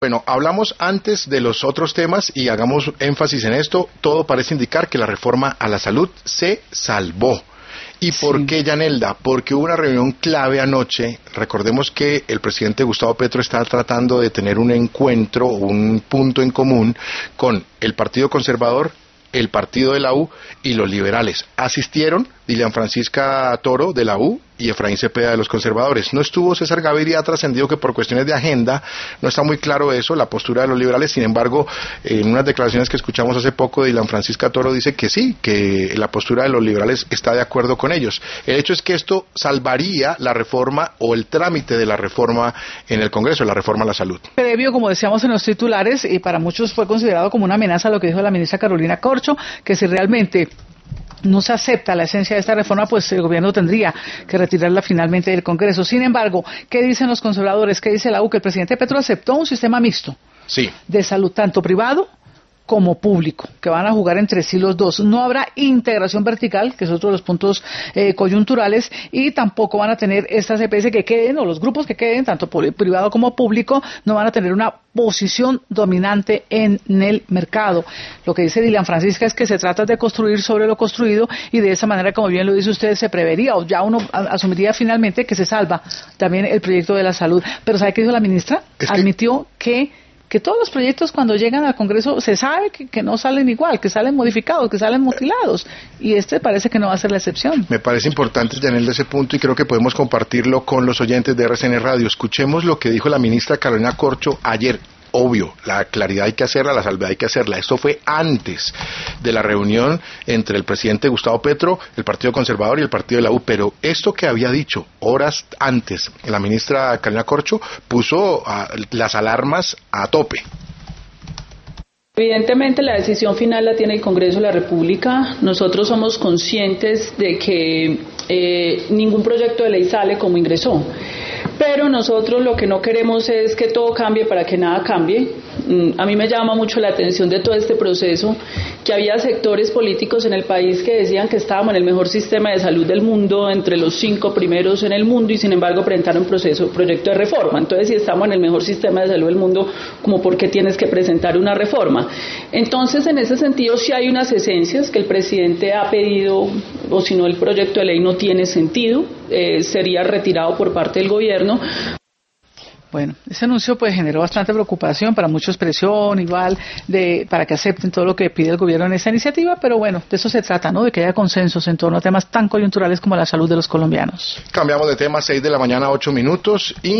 Bueno, hablamos antes de los otros temas y hagamos énfasis en esto. Todo parece indicar que la reforma a la salud se salvó. ¿Y por qué, Yanelda? Porque hubo una reunión clave anoche. Recordemos que el presidente Gustavo Petro está tratando de tener un encuentro, un punto en común con el Partido Conservador, el Partido de la U y los liberales. Asistieron Dilian Francisca Toro de la U y Efraín Cepeda de los conservadores. No estuvo César Gaviria, ha trascendido que por cuestiones de agenda no está muy claro eso, la postura de los liberales. Sin embargo, en unas declaraciones que escuchamos hace poco, Dilian Francisca Toro dice que sí, que la postura de los liberales está de acuerdo con ellos. El hecho es que esto salvaría la reforma o el trámite de la reforma en el Congreso, la reforma a la salud. Previo, como decíamos en los titulares, y para muchos fue considerado como una amenaza lo que dijo la ministra Carolina Corcho, que si realmente no se acepta la esencia de esta reforma, pues el gobierno tendría que retirarla finalmente del Congreso. Sin embargo, ¿qué dicen los conservadores? ¿Qué dice la U? Que el presidente Petro aceptó un sistema mixto de salud, tanto privado como público, que van a jugar entre sí los dos. No habrá integración vertical, que es otro de los puntos coyunturales, y tampoco van a tener estas EPS que queden, o los grupos que queden, tanto privado como público, no van a tener una posición dominante en el mercado. Lo que dice Dilian Francisca es que se trata de construir sobre lo construido, y de esa manera, como bien lo dice usted, se prevería, o ya uno asumiría finalmente que se salva también el proyecto de la salud. Pero ¿sabe qué dijo la ministra? Admitió que todos los proyectos cuando llegan al Congreso se sabe que no salen igual, que salen modificados, que salen mutilados, y este parece que no va a ser la excepción. Me parece importante, Yanel, de ese punto, y creo que podemos compartirlo con los oyentes de RCN Radio. Escuchemos lo que dijo la ministra Carolina Corcho ayer. Obvio, la claridad hay que hacerla, la salvedad hay que hacerla. Esto fue antes de la reunión entre el presidente Gustavo Petro, el Partido Conservador y el Partido de la U, pero esto que había dicho horas antes la ministra Carolina Corcho puso las alarmas a tope. Evidentemente la decisión final la tiene el Congreso de la República. Nosotros somos conscientes de que ningún proyecto de ley sale como ingresó. Pero nosotros lo que no queremos es que todo cambie para que nada cambie. A mí me llama mucho la atención de todo este proceso que había sectores políticos en el país que decían que estábamos en el mejor sistema de salud del mundo, entre los 5 primeros en el mundo, y sin embargo presentaron proyecto de reforma. Entonces, si estamos en el mejor sistema de salud del mundo, ¿cómo por qué tienes que presentar una reforma? Entonces, en ese sentido, sí hay unas esencias que el presidente ha pedido, o si no el proyecto de ley no tiene sentido, sería retirado por parte del gobierno. Bueno, ese anuncio pues generó bastante preocupación, para muchos presión igual para que acepten todo lo que pide el gobierno en esta iniciativa, pero bueno, de eso se trata, ¿no? De que haya consensos en torno a temas tan coyunturales como la salud de los colombianos. Cambiamos de tema, 6 de la mañana, 8 minutos, y